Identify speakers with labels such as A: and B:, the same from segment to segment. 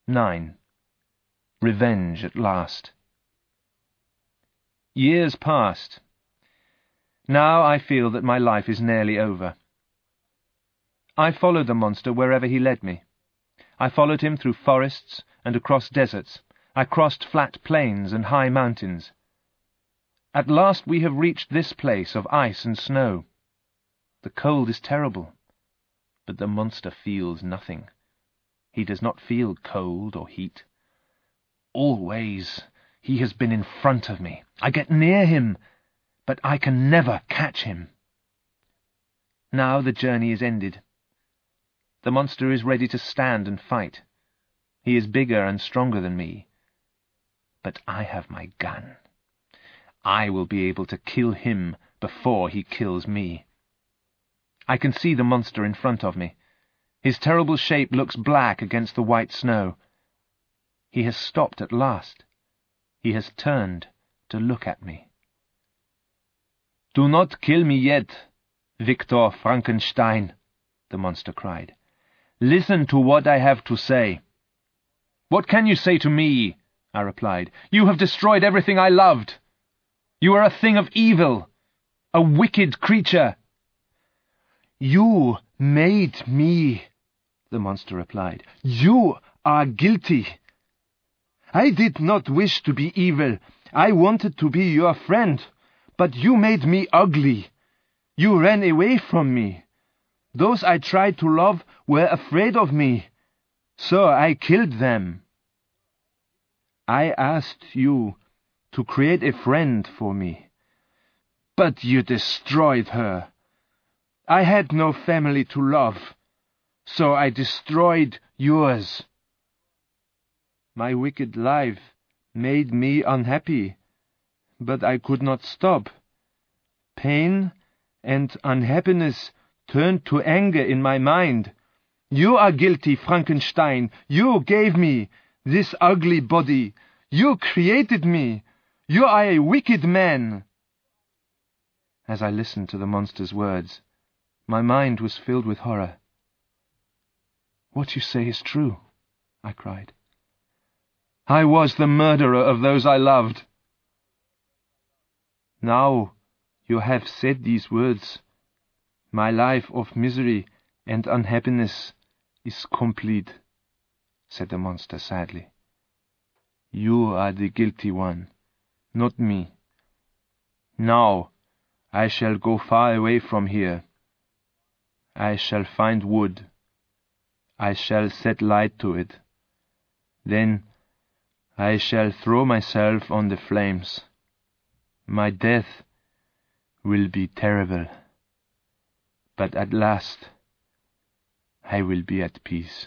A: 9. Revenge at last. Years passed. Now I feel that my life is nearly over. I followed the monster wherever he led me. I followed him through forests and across deserts. I crossed flat plains and high mountains. At last we have reached this place of ice and snow. The cold is terrible, but the monster feels nothing. He does not feel cold or heat. Always he has been in front of me. I get near him, but I can never catch him. Now the journey is ended. The monster is ready to stand and fight. He is bigger and stronger than me. But I have my gun. I will be able to kill him before he kills me. I can see the monster in front of me. His terrible shape looks black against the white snow. He has stopped at last. He has turned to look at me. "Do not kill me yet, Victor Frankenstein," the monster cried. "Listen to what I have to say." "What can you say to me?" I replied. "You have destroyed everything I loved. You are a thing of evil, a wicked creature." "You made me," the monster replied. "You are guilty. I did not wish to be evil. I wanted to be your friend, but you made me ugly. You ran away from me. Those I tried to love were afraid of me, so I killed them. I asked you to create a friend for me, but you destroyed her. I had no family to love, so I destroyed yours. My wicked life made me unhappy, but I could not stop. Pain and unhappiness turned to anger in my mind. You are guilty, Frankenstein. You gave me this ugly body. You created me. You are a wicked man." As I listened to the monster's words, my mind was filled with horror. "What you say is true," I cried. "I was the murderer of those I loved." "Now you have said these words, my life of misery and unhappiness is complete," said the monster sadly. "You are the guilty one, not me. Now I shall go far away from here. I shall find wood. I shall set light to it. Then I shall throw myself on the flames. My death will be terrible, but at last I will be at peace."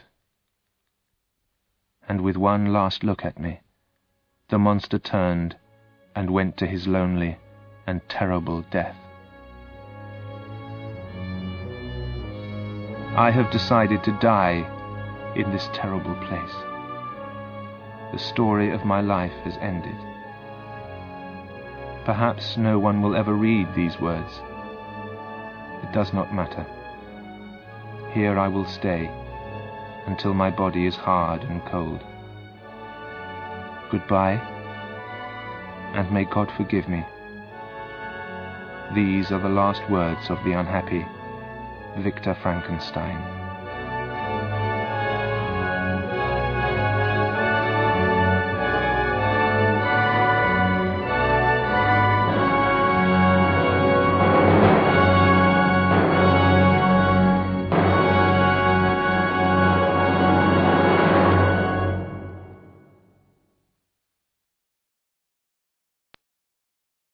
A: And with one last look at me, the monster turned and went to his lonely and terrible death. I have decided to die in this terrible place. The story of my life has ended. Perhaps no one will ever read these words. It does not matter. Here I will stay until my body is hard and cold. Goodbye, and may God forgive me. These are the last words of the unhappy Victor Frankenstein.